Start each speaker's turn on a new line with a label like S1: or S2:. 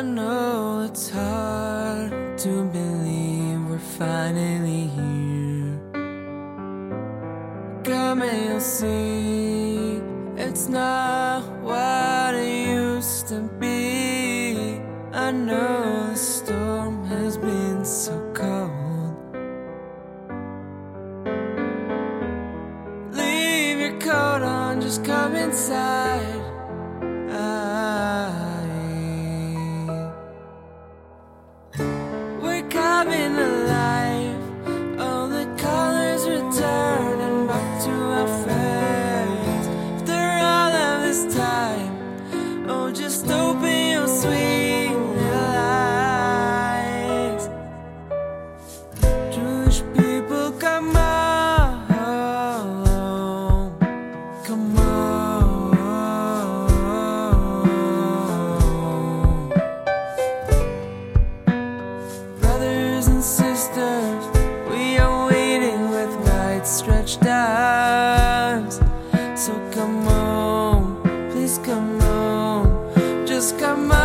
S1: know it's hard to believe we're finally here. Come and you'll see it's not what it used to be. I know the storm has been so cold. Leave your coat on, just come inside. We're coming alive. All the colors returning back to our face. After all of this time, oh, just open your sweet little eyes. Jewish people, come on, come on. Brothers and sisters, we are waiting with wide stretched arms. So come on, please come on, just come on.